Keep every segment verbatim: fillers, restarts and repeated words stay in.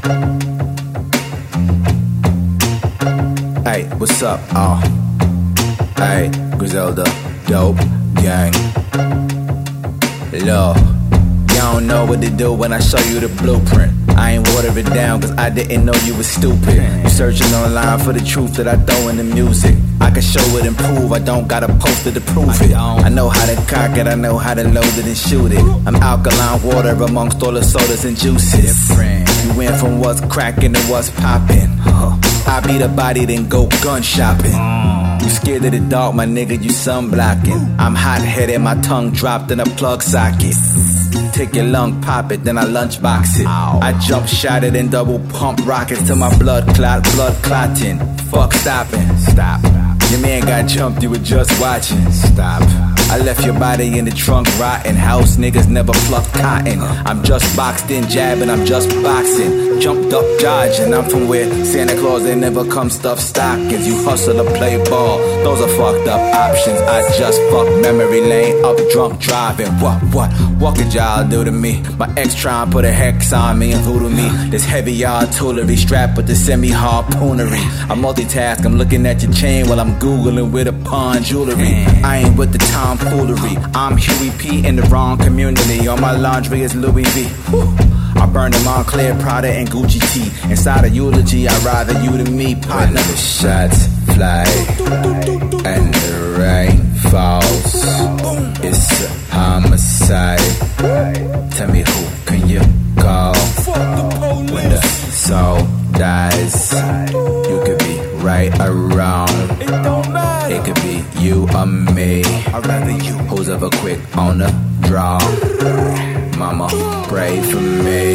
Hey, what's up? Oh, hey, Griselda, dope gang. Look, you don't know what to do when I show you the blueprint. I ain't water it down cause I didn't know you was stupid. You searching online for the truth that I throw in the music. I can show it and prove, I don't gotta post it to prove it. I know how to cock it, I know how to load it and shoot it. I'm alkaline water amongst all the sodas and juices. You went from what's cracking to what's popping. I beat a body then go gun shopping. You scared of the dark, my nigga, you sunblocking. I'm hot-headed, my tongue dropped in a plug socket. Take your lung, pop it, then I lunchbox it. I jump shot it and double pump rockets till my blood clot, blood clotting. Fuck stopping, stop. Your man got jumped, you were just watching. Stop. I left your body in the trunk rotting. House niggas never pluck cotton. I'm just boxed in, jabbing, I'm just boxing. Jumped up, dodging. I'm from where Santa Claus, they never come stuff stockings. You hustle or play ball, those are fucked up options. I just fuck memory lane up drunk driving. What, what, what could y'all do to me? My ex trying put a hex on me and voodoo me. This heavy artillery strapped with the semi-harpoonery. I multitask, I'm looking at your chain while I'm Googling with a pawn jewelry. I ain't with the tomfoolery. I'm Huey P in the wrong community. On my laundry is Louis V. Whew. I burn them on Moncler, Prada, and Gucci tea. Inside a eulogy, I'd rather you than me. When the shots fly and the rain falls, it's a homicide. Tell me who can you call? When the soul dies, you could be right or wrong. It could be you or me. I'd rather you. Who's ever quick on the draw? Mama, pray for me.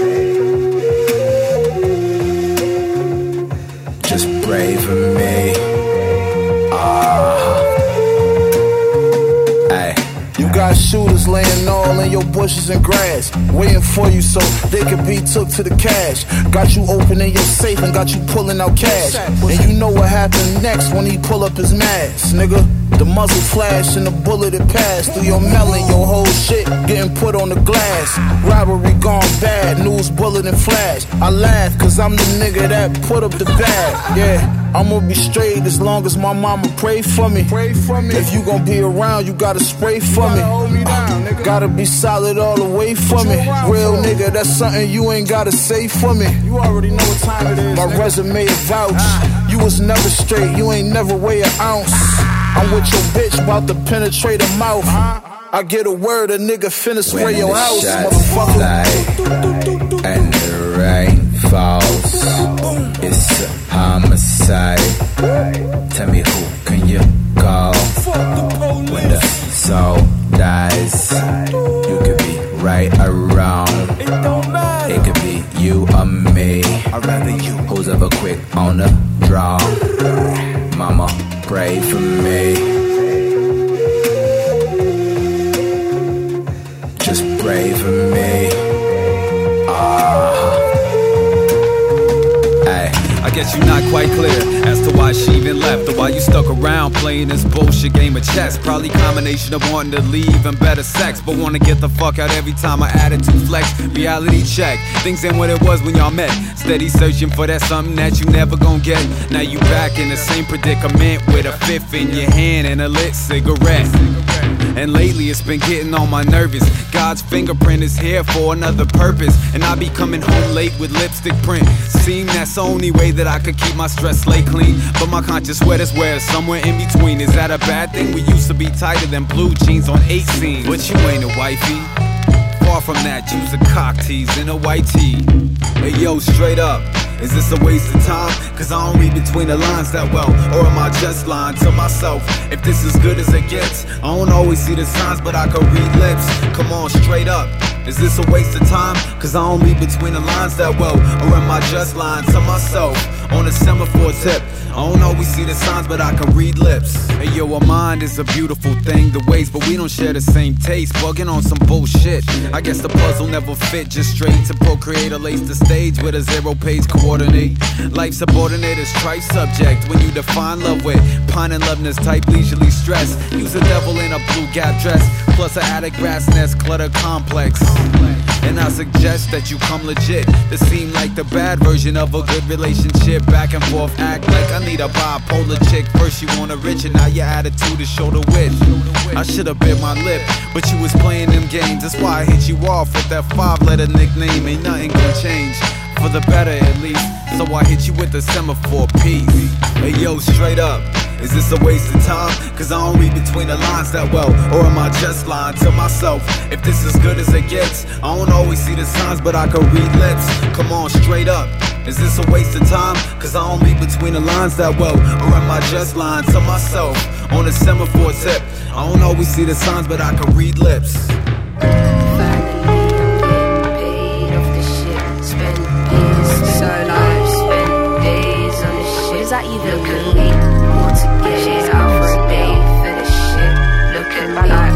Just pray for me. Ah. Ay. You got shooters laying all in your bushes and grass, waiting for you so they could be took to the cash. Got you opening your safe and got you pulling out cash. And you know what happened next when he pull up his mask, nigga. The muzzle flash and the bullet it passed through your melon, your whole shit getting put on the glass. Robbery gone bad, news bullet and flash. I laugh cause I'm the nigga that put up the bag. Yeah, I'ma be straight as long as my mama pray for me. Pray for me. If you gon' be around, you gotta spray for me. Hold me down, nigga. Gotta be solid all the way for me. Real nigga, that's something you ain't gotta say for me. You already know what time it is. My nigga. Resume vouch. Ah. You was never straight, you ain't never weigh an ounce. I'm with your bitch, about to penetrate her mouth. I get a word, a nigga finna spray when your house, motherfucker. Fly and the rain falls, it's a homicide. Tell me who can you call? When the soul dies, you could be right or wrong. It could be you or me. I'd rather you. Who's ever quick on the draw? Mama, pray for me. Just pray for me. Ah. Ay. I guess you're not quite clear as to why she even left, or why you stuck around playing this bullshit game of chess. Probably combination of wanting to leave and better sex, but wanna get the fuck out every time my attitude flex. Reality check, things ain't what it was when y'all met. Steady searching for that something that you never gon' get. Now you back in the same predicament with a fifth in your hand and a lit cigarette. And lately it's been getting on my nervous. God's fingerprint is here for another purpose, and I be coming home late with lipstick print. Seem that's the only way that I could keep my stress slate clean, but my conscious sweat is where somewhere in between. Is that a bad thing? We used to be tighter than blue jeans on eighteen, but you ain't a wifey. Far from that, use a cock tease in a white tee. Hey yo, straight up, is this a waste of time? Cause I don't read between the lines that well, or am I just lying to myself? If this is good as it gets, I don't always see the signs, but I can read lips. Come on, straight up, is this a waste of time? Cause I don't read between the lines that well, or am I just lying to myself? On a semaphore tip, I don't always see the signs, but I can read lips. Hey yo, a mind is a beautiful thing, the ways, but we don't share the same taste. Bugging on some bullshit, I guess the puzzle never fit just straight to procreate or lace the stage with a zero page coordinate. Life subordinate is trife subject when you define love with pine and loveness type leisurely stress. Use a devil in a blue gap dress, plus an attic grass nest clutter complex. And I suggest that you come legit. This seem like the bad version of a good relationship. Back and forth, act like I need a bipolar chick. First you want a rich and now your attitude is shoulder width. I should've bit my lip, but you was playing them games. That's why I hit you off with that five-letter nickname. Ain't nothing gonna change, for the better at least. So I hit you with the semaphore piece. Hey yo, straight up, is this a waste of time? Cause I don't read between the lines that well. Or am I just lying to myself? If this is good as it gets, I don't always see the signs, but I can read lips. Come on, straight up, is this a waste of time? Cause I don't read between the lines that well. Or am I just lying to myself? On the semaphore tip, I don't always see the signs, but I can read lips. That even mean? Want to get out for a day for this shit. Look at me, like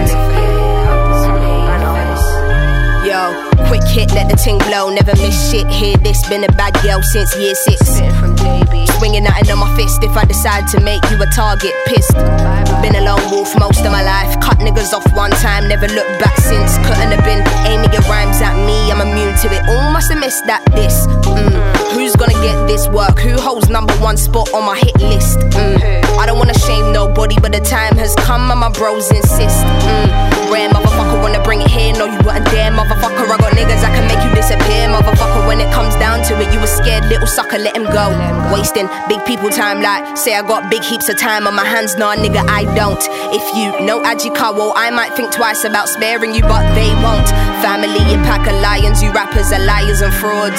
oh, yo, quick hit, let the ting blow. Never miss shit. Hear this, been a bad girl since year six. From swinging nothing on my fist. If I decide to make you a target, pissed. Been a lone wolf most of my life. Cut niggas off one time, never looked back since. Couldn't have been aiming your rhymes at me. I'm immune to it. All must have missed that this. Mm. Who's gonna get this work? Who holds number one spot on my hit list? Mm. I don't wanna shame nobody, but the time has come and my bros insist. Mm. Rare motherfucker wanna bring it here. No, you weren't there, motherfucker. I got niggas that can make you disappear, motherfucker. When it comes down to it, you a scared little sucker, let him go. Wasting big people time like say I got big heaps of time on my hands. Nah, nigga, I don't. If you know Ajikawa, I might think twice about sparing you, but they won't. Family, a pack of lions. You rappers are liars and frauds.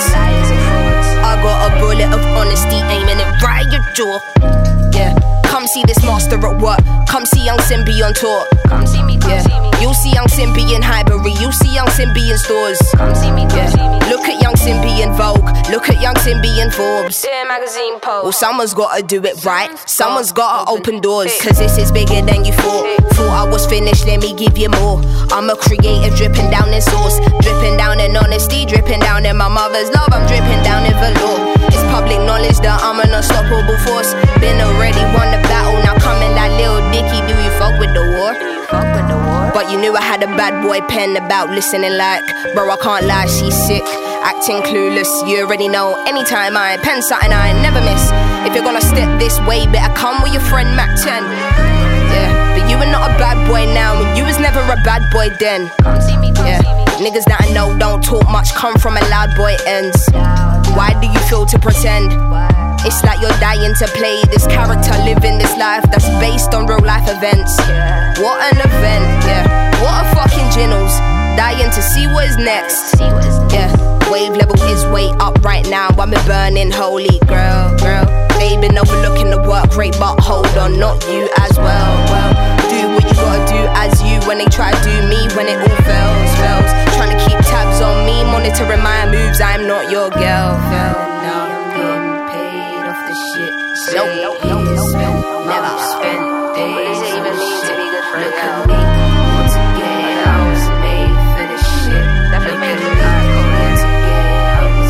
I got a bullet of honesty aiming it right your jaw. Yeah, come see this master at work. Come see Young Simbi on tour. Come see me, come yeah. see me. You'll see Young Simbi in Highbury. You'll see Young Simbi in stores. Come see me, come yeah. see me. Look at Young Simbi in Vogue. Look at Young Simbi in Forbes. Yeah, magazine post. Well, someone's gotta do it right. Someone's gotta open doors. Cause this is bigger than you thought. Thought I was finished, let me give you more. I'm a creative, dripping down in sauce. Dripping down in honesty, dripping down in my mother's love. I'm dripping down in velour. It's public knowledge that I'm an unstoppable force. Been already won the battle, now coming like Lil Dicky. Do you fuck with the war? Fuck with the war. But you knew I had a bad boy pen about listening like, bro, I can't lie, she's sick. Acting clueless, you already know. Anytime I pen something, I never miss. If you're gonna step this way, better come with your friend Mac ten. Yeah, but you are not a bad boy now, and you was never a bad boy then. Come see me, come yeah. see me. Niggas that I know don't talk much, come from a loud boy ends. Why do you feel to pretend? It's like you're dying to play this character, living this life that's based on real life events. What an event, yeah. What a fucking ginnels. Dying to see what is next. Yeah, wave level is way up right now. I'm a burning holy girl, girl. They been overlooking the work rate, but hold on, not you as well. Well, do what you gotta do as you. When they try to do me, when it all fails, fails. Trying to keep tabs on me, monitoring my moves. I'm not your girl, girl. No, I'm getting paid off the shit. Nope, nope, nope, spent, never spent days. What does it even mean to be good for a girl? Look at me, once again, I was made for this shit. Definitely made for this. Once again, I was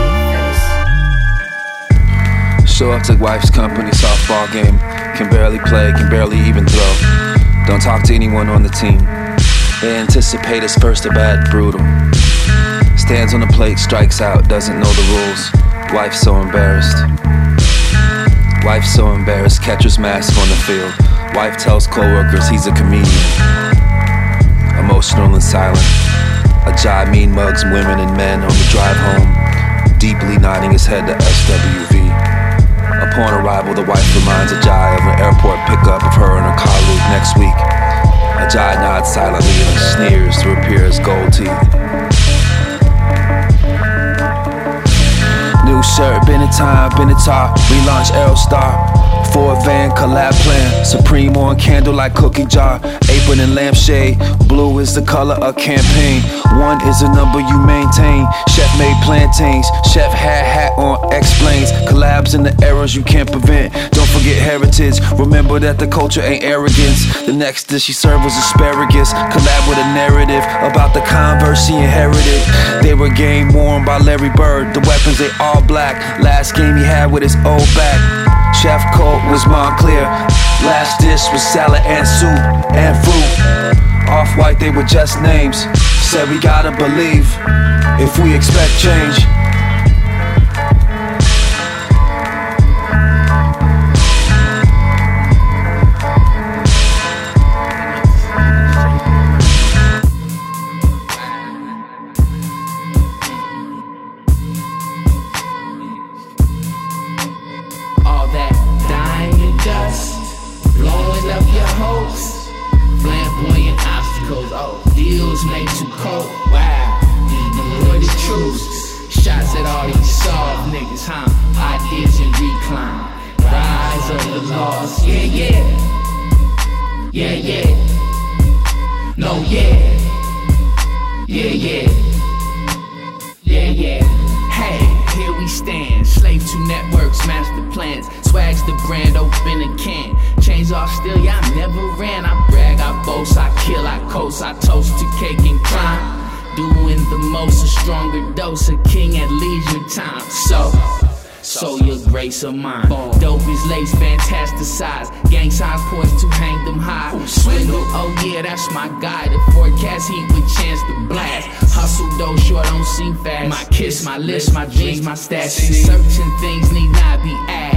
made for this. Show up to wife's company softball game. Can barely play, can barely even throw. Don't talk to anyone on the team. They anticipate his first at bat, brutal. Stands on the plate, strikes out, doesn't know the rules. Wife so embarrassed. Wife so embarrassed, catcher's mask on the field. Wife tells co-workers he's a comedian. Emotional and silent. Ajay mean mugs women and men on the drive home, deeply nodding his head to S W V. Upon arrival, the wife reminds Ajay of an airport pickup of her and her colleague next week. Ajay nods silently and sneers to appear as gold teeth. New shirt, been in time, been in top. Relaunch Aerostar. Ford van collab plan. Supreme on candle like cookie jar. Apron and lampshade. Blue is the color of campaign. One is a number you maintain. Chef made plantains. Chef had hat on, explains. Collabs and the errors you can't prevent. Don't forget heritage. Remember that the culture ain't arrogance. The next dish she served was asparagus. Collab with a narrative about the Converse she inherited. They were game worn by Larry Bird. The weapons they all black. Last game he had with his old back. Chef coat was Montclair. Last dish was salad and soup and fruit. Off-white, they were just names. Said we gotta believe if we expect change. All that diamond dust, blowing up your hopes. Flamboyant obstacles, oh, deals made too cold. Wow, avoided truths. Shots at all these soft niggas, huh? Ideas in recline. Rise of the lost. Yeah, yeah. Yeah, yeah. No, yeah. Yeah, yeah. Yeah, yeah. Hey, here we stand. Slave to networks, master plans. Swags the brand, open a can. Chains off still, yeah, I never ran. I brag, I boast, I kill, I coast. I toast to cake and crime. Doing the most, a stronger dose. A king at leisure time. So, so your grace of mine. Dope is lace, fantasticize. Gang signs poised to hang them high. Swindle, oh yeah, that's my guy. The forecast heat with chance to blast. Hustle though, sure don't seem fast. My kiss, my list, my dreams, my stats. Certain things need not be asked.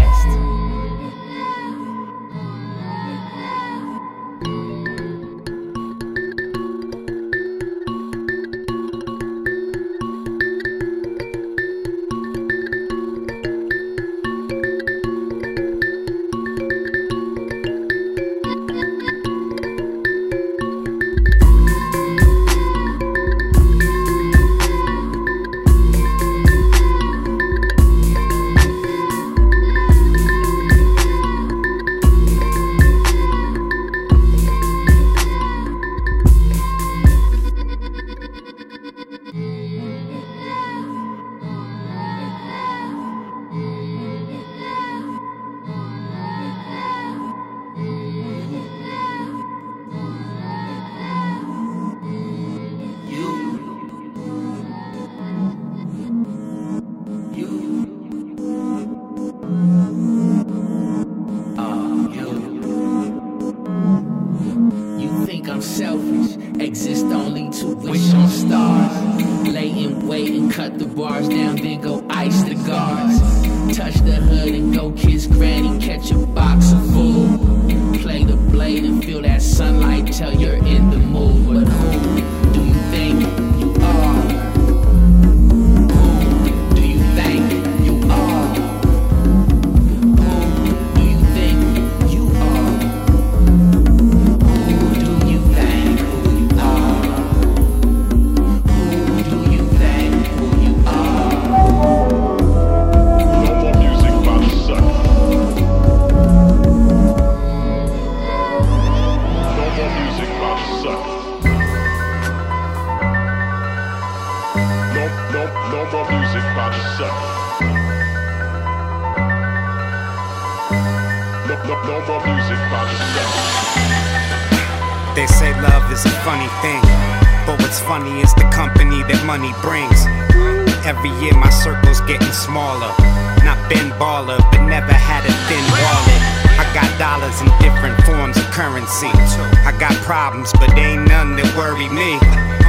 They say love is a funny thing, but what's funny is the company that money brings. Every year my circle's getting smaller. Not been baller, but never had a thin wallet. I got dollars in different forms of currency. I got problems, but ain't none that worry me.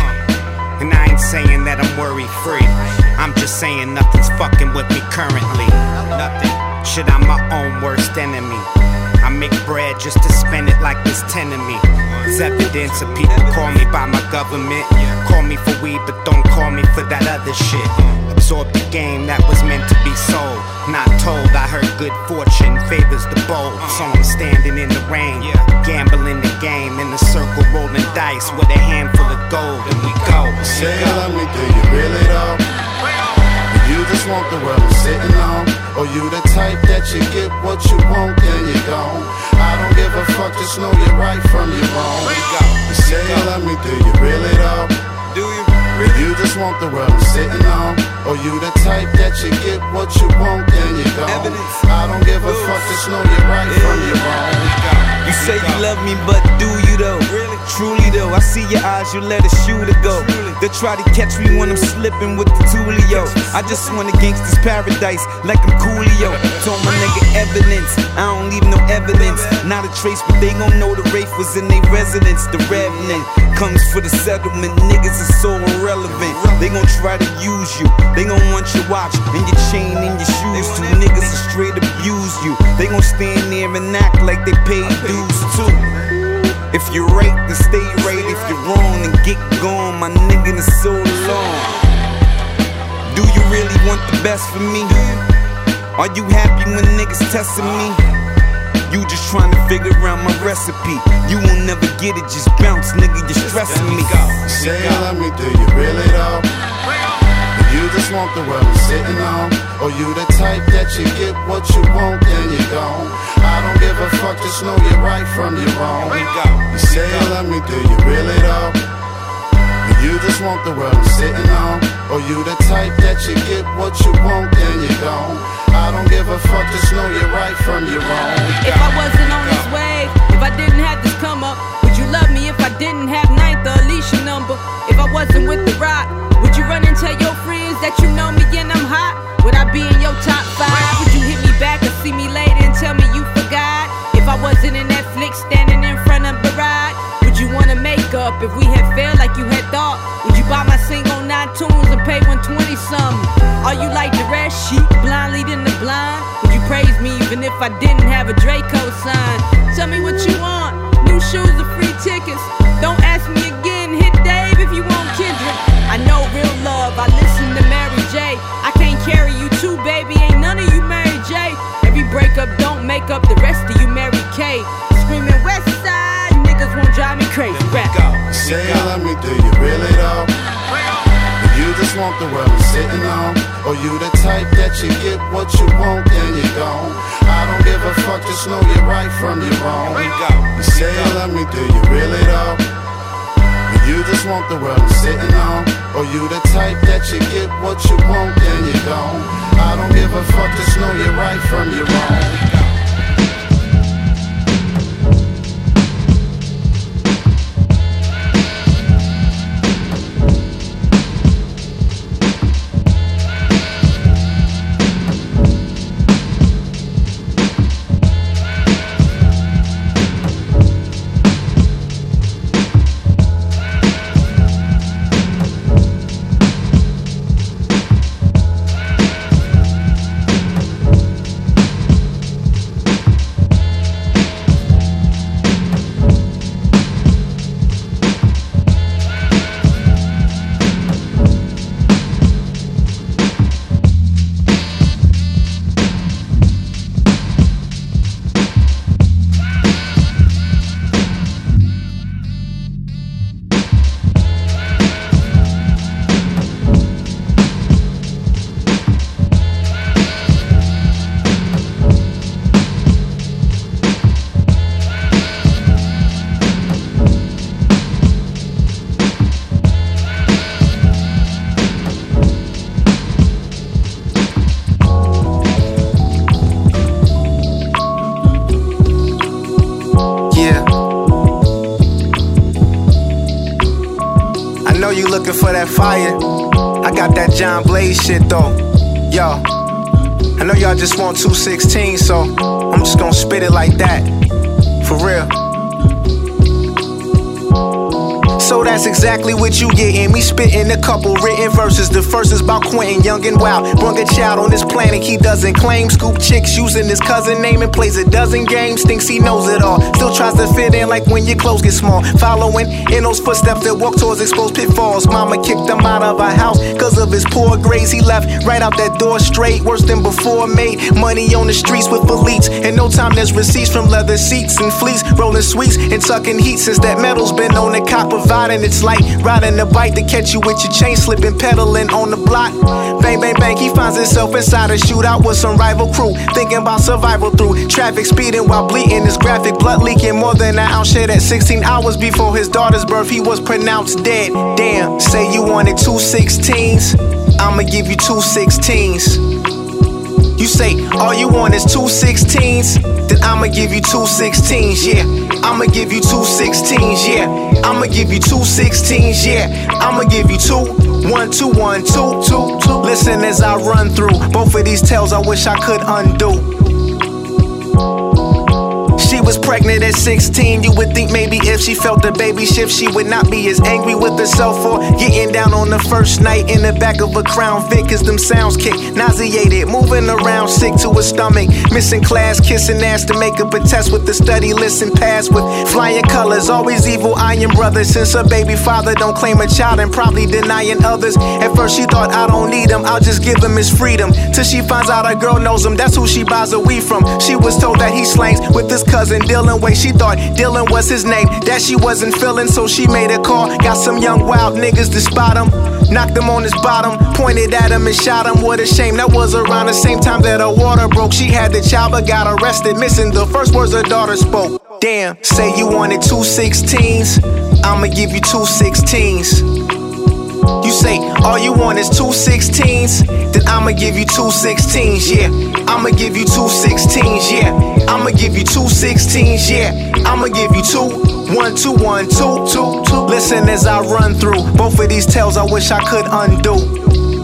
And I ain't saying that I'm worry free. I'm just saying nothing's fucking with me currently. Nothing. Shit, I'm my own worst enemy. I make bread just to spend it like it's ten of me. It's evidence of people call me by my government. Call me for weed, but don't call me for that other shit. Absorb the game that was meant to be sold. Not told, I heard good fortune favors the bold. So I'm standing in the rain, gambling the game in the circle, rolling dice with a handful of gold. And we go. Say, let me, do you really though? You just want the world I'm sitting on? Or you the type that you get what you want, then you gone? I don't give a fuck, just know you're right from your wrong. You say you love me, do you really though? Do you? You just want the world I'm sitting on? Or you the type that you get what you want, then you gone? I don't give a fuck, just know you're right from your wrong. You say you love me, but do you though? Really? Truly though, I see your eyes, you let a shooter go. They try to catch me when I'm slipping with the Tulio. I just want a gangster's paradise, like I'm Coolio. Told my nigga evidence, I don't leave no evidence. Not a trace, but they gon' know the Wraith was in their residence. The revenant comes for the settlement, niggas are so irrelevant. They gon' try to use you, they gon' want your watch and your chain and your shoes. Two niggas will straight abuse you, they gon' stand there and act like they paid dues too. If you're right, then stay right. If you're wrong, then get gone. My nigga is so long. Do you really want the best for me? Are you happy when niggas testing me? You just trying to figure out my recipe. You will never get it, just bounce, nigga, you're stressing me. Say, let me, do you really though? You just want the world I'm sitting on? Or you the type that you get what you want, then you gone? I don't give a fuck, just know you're right from your wrong. You say, let me, do you really though? You just want the world I'm sitting on? Or you the type that you get what you want, then you gone? I don't give a fuck, just know you're right from your wrong. If I wasn't on this wave, if I didn't have this come up, would you love me if I didn't have ninth or Alicia number? If I wasn't with the rock, would you run and tell your friends that you know me and I'm hot? Would I be in your top five? Would you hit me back or see me later and tell me you forgot? If I wasn't in that flick standing in front of the ride, would you wanna make up if we had failed like you had thought? Would you buy my single on iTunes and pay one twenty something? Are you like the rest, sheep, blind leading the blind? Would you praise me even if I didn't have a Draco sign? Tell me what you want, new shoes or free tickets. Don't ask me again, hit Dave if you want Kendrick. I know real love, I listen to Mary J. I can't carry you too, baby, ain't none of you Mary J. Every breakup don't make up the rest of you Mary K. Screaming West Side, niggas won't drive me crazy. Rap. Say, let me, do you really though? You just want the world I'm sitting on? Or you the type that you get what you want, then you gone? I don't give a fuck, just know you're right from your wrong. You say, let me, do you really though? You just want the world I'm sitting on? Or you the type that you get what you want, then you gone? I don't give a fuck, just know you're right from your wrong. For that fire, I got that John Blaze shit though. Yo, I know y'all just want two sixteen, so I'm just gonna spit it like that. For real. So that's exactly what you gettin'. Me spittin' a couple written verses. The first is about Quentin, young and wild. Brung a child on this planet he doesn't claim. Scoop chicks using his cousin name and plays a dozen games. Thinks he knows it all. Still tries to fit in like when your clothes get small. Following in those footsteps that walk towards exposed pitfalls. Mama kicked him out of her house cause of his poor grades. He left right out that door straight. Worse than before. Made money on the streets with elites. In no time there's receipts from leather seats and fleece. Rolling sweets and tucking heat since that metal's been on the cop of and it's like riding a bike to catch you with your chain slipping, pedaling on the block. Bang, bang, bang, he finds himself inside a shootout with some rival crew. Thinking about survival through traffic speeding while bleeding. His graphic blood leaking more than an ounce. Shed at sixteen hours before his daughter's birth, he was pronounced dead. Damn, say you wanted two sixteens, I'ma give you two sixteens. You say all you want is two sixteens, then I'ma give you two sixteens, yeah. I'ma give you two sixteens, yeah. I'ma give you two sixteens, yeah. I'ma give you two, one, two, one, two, two, two. Listen. Listen as I run through both of these tales I wish I could undo. She was pregnant at sixteen. You would think maybe if she felt the baby shift, she would not be as angry with herself for getting down on the first night in the back of a Crown Vic. Cause them sounds kick, nauseated, moving around sick to her stomach, missing class, kissing ass to make up a test with the study list and pass with flying colors. Always evil eyeing brothers since her baby father don't claim a child and probably denying others. At first she thought I don't need him, I'll just give him his freedom. Till she finds out her girl knows him, that's who she buys her weed from. She was told that he slangs with his cousin Dylan Way. She thought Dylan was his name, that she wasn't feeling, so she made a call. Got some young wild niggas to spot him, knocked him on his bottom, pointed at him and shot him. What a shame, that was around the same time that her water broke. She had the child but got arrested, missing the first words her daughter spoke. Damn, say you wanted two sixteens, I'ma give you two sixteens. You say all you want is two sixteens, then I'ma give you two sixteens, yeah. I'ma give you two sixteens, yeah. I'ma give you two sixteens, yeah. I'ma give you two, one, two, one, two, two, two. Listen as I run through both of these tales I wish I could undo.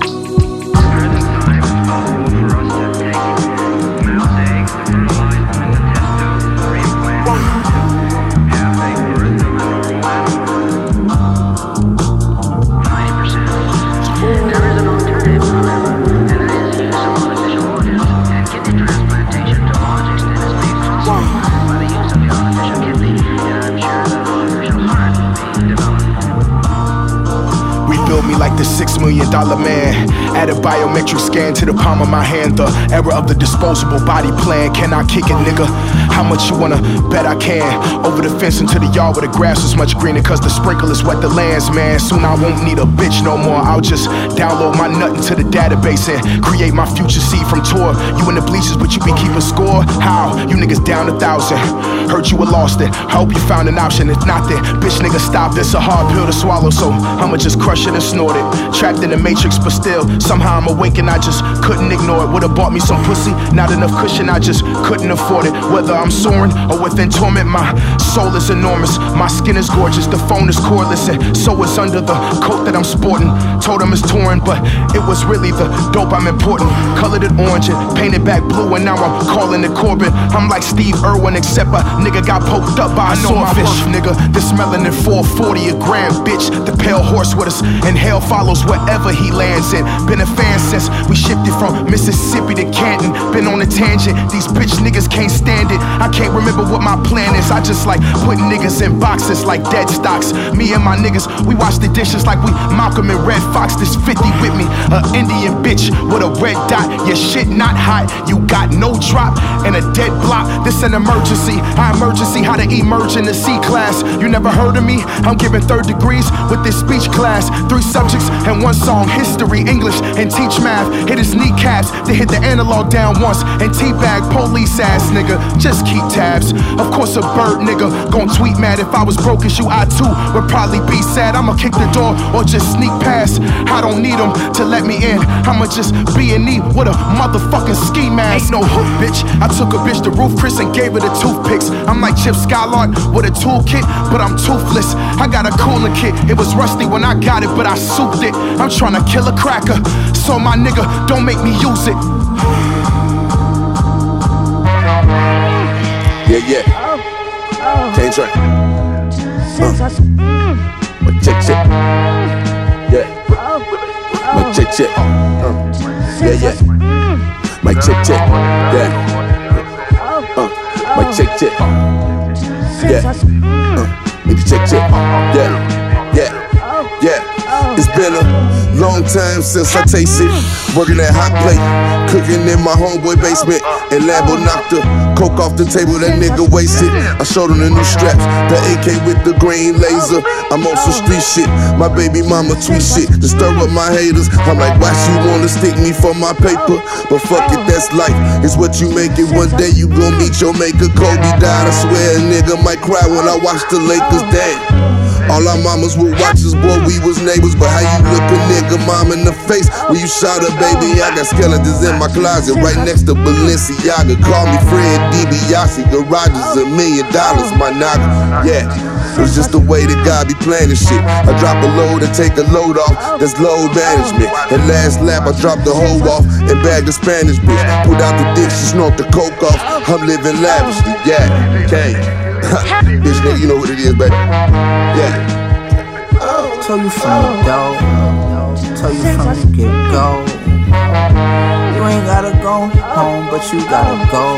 Me like the six million dollar man. Add a biometric scan to the palm of my hand. The era of the disposable body plan. Can I kick it, nigga? How much you wanna bet I can? Over the fence into the yard where the grass is much greener, cause the sprinklers wet the lands, man. Soon I won't need a bitch no more. I'll just download my nut into the database and create my future seed from tour. You in the bleachers but you be keeping score? How? You niggas down a thousand. Heard you were lost it, I hope you found an option. If not then, bitch nigga stop. It's a hard pill to swallow, so I'ma just crush it and snort it. Trapped in the matrix but still somehow I'm awake and I just couldn't ignore it. Would've bought me some pussy, not enough cushion, I just couldn't afford it. Whether I'm soaring or within torment, my soul is enormous. My skin is gorgeous, the phone is cordless, and so is under the coat that I'm sporting. Told him it's torn, but it was really the dope I'm important. Colored it orange and painted back blue, and now I'm calling it Corbin. I'm like Steve Irwin, except a nigga got poked up by a swordfish. Nigga, this melanin four forty a gram, bitch. The pale horse with us, and hell follows wherever he lands in. Been a fan since we shifted from Mississippi to Canton. Been on a tangent, these bitch niggas can't stand it. I can't remember what my plan is. I just like putting niggas in boxes like dead stocks. Me and my niggas, we wash the dishes like we Malcolm and Red Fox. This fifty with me, a Indian bitch with a red dot. Your shit not hot, you got no drop and a dead block. This an emergency, I emergency how to emerge in the C class. You never heard of me? I'm giving third degrees with this speech class. Three subjects and one song, history, English, and teach math. Hit his kneecaps, then hit the analog down once and teabag police ass nigga. Just keep tabs. Of course a bird nigga gon' tweet mad. If I was broke as you, I too would probably be sad. I'ma kick the door or just sneak past. I don't need them to let me in. I'ma just be in need with a motherfucking ski mask. Ain't no hook, bitch. I took a bitch to Roof Chris and gave her the toothpicks. I'm like Chip Skylark with a toolkit, but I'm toothless. I got a cooling kit. It was rusty when I got it, but I souped it. I'm trying to kill a cracker, so my nigga, don't make me use it. Yeah, yeah. Can't try. Uh. My check, check. Yeah. My check, check. Uh. Yeah, yeah. My check, check. Yeah. Uh. My check, check. Yeah. Uh. Need to check, check. Yeah. Yeah. Yeah. It's been a long time since I tasted working that hot plate, cooking in my homeboy basement, and Lambo knocked the coke off the table, that nigga wasted. I showed him the new straps, the A K with the green laser. I'm on some street shit, my baby mama tweet shit to stir up my haters. I'm like, why she wanna stick me for my paper? But fuck it, that's life, it's what you make it. One day you gon' meet your maker. Kobe died, I swear a nigga might cry when I watch the Lakers. Damn. All our mamas would watch us, boy, we was neighbors. But how you look a nigga mom in the face when you shot her, baby? I got skeletons in my closet right next to Balenciaga. Call me Fred DiBiase, garage is a million dollars, my nigga. Yeah. It's just the way that God be planning shit. I drop a load and take a load off, that's load management. And last lap, I dropped the hoe off and bagged the Spanish bitch. Pulled out the dick, she snort the coke off. I'm living lavishly, yeah, okay. Bitch nigga, you know what it is, baby. Yeah. Tell you from the door, tell you from the get-go. You ain't gotta go home, but you gotta go.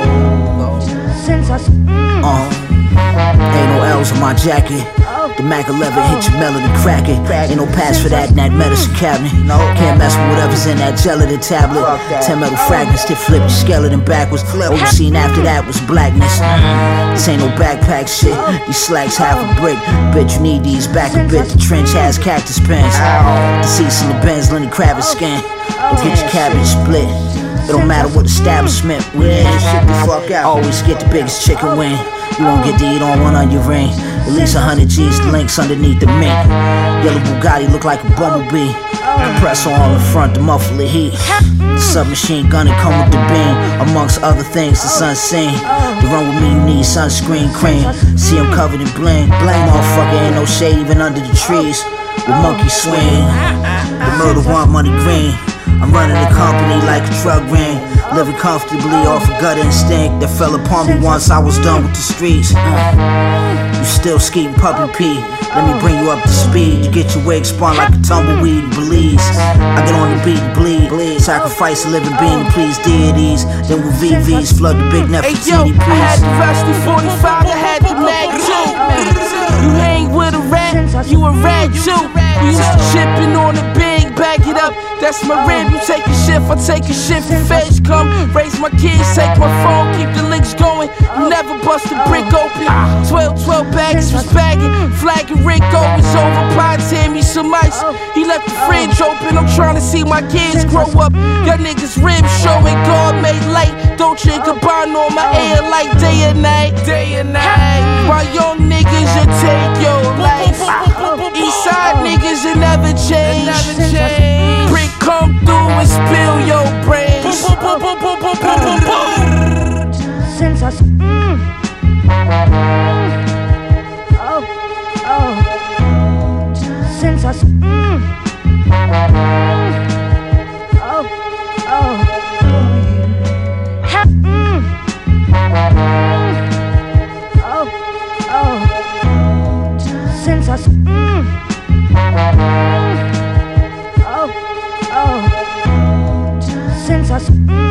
Uh, ain't no L's on my jacket. The Mac eleven hit your melody, crack it. Ain't no pass for that in that medicine cabinet. Can't mess with whatever's in that gelatin tablet. Ten metal fragments that flip your skeleton backwards. All you seen after that was blackness. This ain't no backpack shit. These slacks half a brick. Bet you need these back a bit. The trench has cactus pants. Deceased in the Benz, Lenny Kravitz skin. Don't get your cabbage split. It don't matter what establishment we in. Shit the fuck out. Always get the biggest chicken wing. You won't get to eat on one on your ring. At least a hundred G's, the links underneath the mink. Yellow Bugatti look like a bumblebee. Compressor on the front to muffle the heat. The submachine gun that come with the beam. Amongst other things, the sun's seen. To run with me, you need sunscreen cream. See him covered in bling. Bling, motherfucker, ain't no shade even under the trees. With monkey swing. The murder want money green. I'm running the company like a drug ring. Living comfortably off a gut instinct that fell upon me once I was done with the streets. uh, You still skeeting puppy pee. Let me bring you up to speed. You get your wig spun like a tumbleweed in Belize. I get on the beat and bleed, bleed. Sacrifice a living being to please deities. Then with V Vs flood the big Nefertiti, please. Hey yo, I had the rusty forty-five, I had the mag too. You hang with a rat, you a rat too. We used to chippin' on the big, back it up. That's my rib, you take a shift, I take a shift. The feds come, raise my kids, take my phone, keep the links going. You never bust a brick open. Twelve, twelve bags was bagging, flagging Rico was over. Pots hand me some ice. He left the fridge open. I'm trying to see my kids grow up. Y'all niggas ribs showing God made light. Dolce and Gabbana on my air like day and night, day and night. While young niggas you take your life. Eastside niggas you never change. Brick come through and spill your brains. Since I mm. Oh, oh. Since I mm. Oh, oh. Ha, mm. Oh, oh. Since I mm. Oh, oh. Since I mm.